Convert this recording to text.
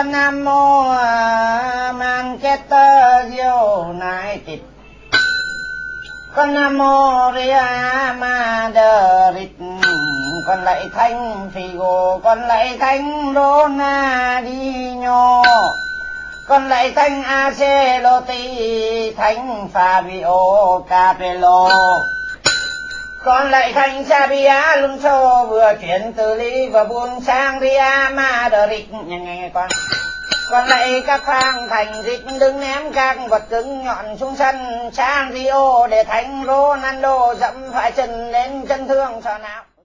Con Nam Mô Manchester United. Con Nam Mô Real Madrid. Con lạy thánh Figo, con lạy thánh Ronaldinho, con lạy thánh Ancelotti, thánh Fabio Capello, con lạy thánh Xabi Alonso vừa chuyển từ Liverpool sang Real Madrid. Nghe con lạy các phang thành dịch đứng ném các vật cứng nhọn xuống sân sang Rio để thánh Ronaldo dẫm phải chân đến chân thương sọ não.